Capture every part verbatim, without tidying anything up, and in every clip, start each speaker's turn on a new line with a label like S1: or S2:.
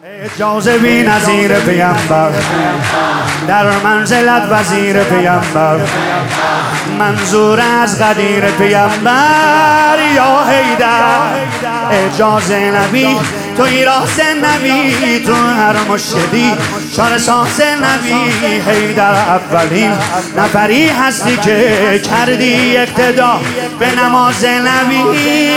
S1: اجازه بی نظیر پیامبر، در منزلت وزیر پیامبر، منظور از غدیر پیامبر یا حیدر. اجازه نبی تو ایراز نبی، تو هر مشکلی چاره ساز نبی. حیدر اولین نفری هستی که کردی اقتدا به نماز نبی.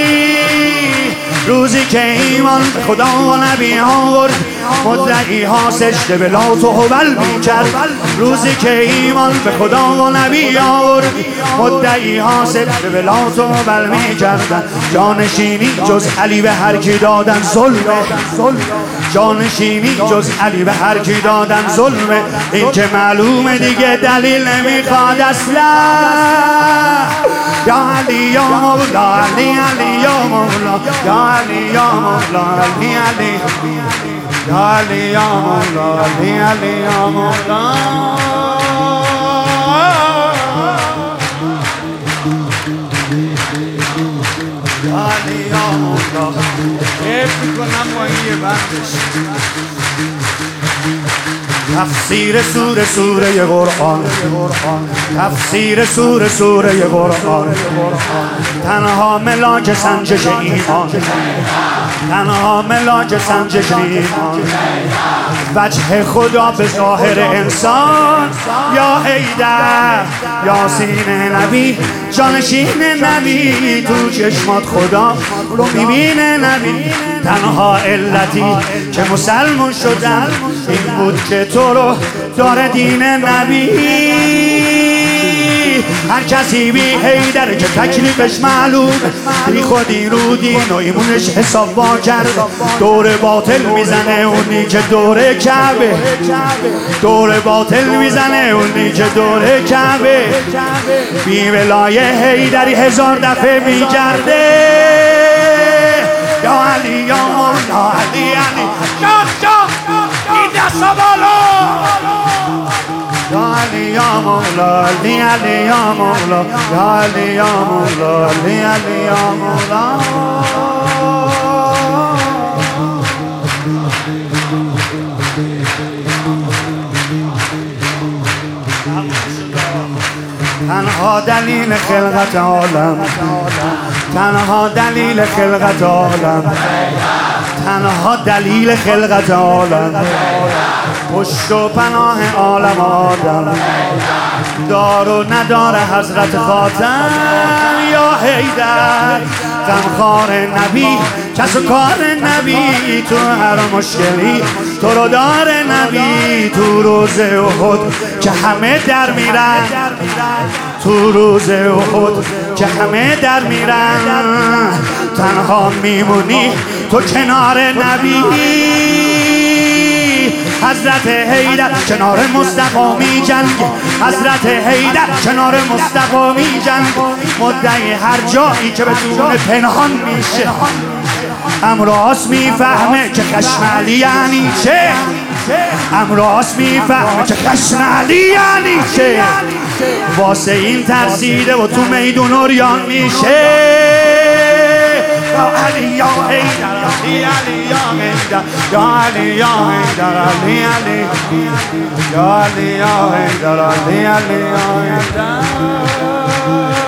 S1: روزی که ایمان به خدا و نبی آورد، مدعی ها سجده به لات و هبل می کرد. روزی که ایمان به خدا و نبی آورد، مدعی ها سجده به لات و هبل می کردن. جانشینی جز علی به هر کی دادن ظلمه، جانشینی جز علی به هر کی دادن ظلمه. این که معلومه دیگه دلیل نمیخواد اصلا. یا علی یا مولا، علی علی یا مولا، یا علی یا مولا، علی علی یا علی یا مولا، علی علی یا مولا. یا علی یا مولا. کیف میکنم با این یه بندش. تفسیر سوره سوره قرآن، تفسیر سوره سوره قرآن. تنها ملاک سنجش ایمان، تنها ملاک سنجش ایمان. وجه خدا به ظاهر انسان یا حیدر، یاسین نبی، جانشین نبی. تو چشمات خدا رو میبینه نبی. تنها علتی که مسلمون شدن این بود که تو رو داره دین نبی. هر کسی بی حیدر که تکلیفش معلوم، بی خودی رو دین و ایمونش حساب با کرد. دور باطل میزنه اونی که دور کعبه، دور باطل میزنه اونی که دور کعبه. بی ولایه حیدری هزار دفعه میگرده. یا علی یا مولا، علی علی جان جان این دستا بالا. یا علی یا مولا، علی علی یا مولا، یا علی یا مولا، علی علی یا مولا. تنها دلیل خلقت عالم، تنها دلیل خلقت عالم، تنها دلیل خلقت عالم. پشت و پناه عالم آدم، دار و ندار حضرت خاتم یا حیدر. غمخوار نبی، کس و کار نبی. تو هر مشکلی تو رو دار نبی. تو روز احد که همه در میرن، تو روز احد که همه در میرن. تنها میمونی تو کنار نبی. حضرت حیدر کنار مصطفی می جنگ، حضرت حیدر کنار مصطفی می جنگ. مدعی هر جایی که بدون پنهان میشه، امراض میفهمه که خشم علی یعنی چه. امراض میفهمه که خشم علی یعنی چه. واسه این ترسیده و تو میدون اوریان میشه. یا علی یا حیدر، علی علی یا حیدر، یا علی یا حیدر، علی علی یا علی یا حیدر، علی علی یا حیدر.